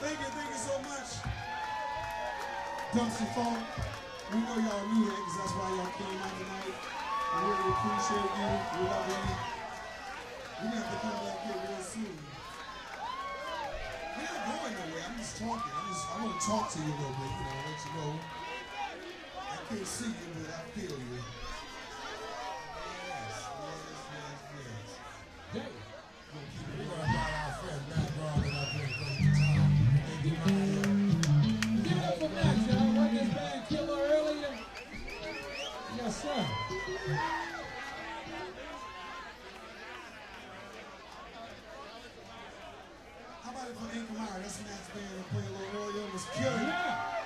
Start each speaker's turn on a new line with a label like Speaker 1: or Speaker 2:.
Speaker 1: Thank you so much. Dumpster Phone. We know y'all new here because that's why y'all came out tonight. We really appreciate you. We love you. We're going to have to come back here real soon. We're not going nowhere. I'm just talking. I want to talk to you a little bit, you know, let you know. I can't see you, but I feel you. Yes.
Speaker 2: Hey.
Speaker 1: We're going to keep it
Speaker 3: We're
Speaker 1: going.
Speaker 3: going to find our friend Matt Garland up here because of time. They get right here.
Speaker 2: Give it up for Matt, y'all. What this band Killer earlier? Yes, sir.
Speaker 1: How about it for Ink Meyer? That's Matt's band that played a little earlier. It was killing.
Speaker 2: Yeah.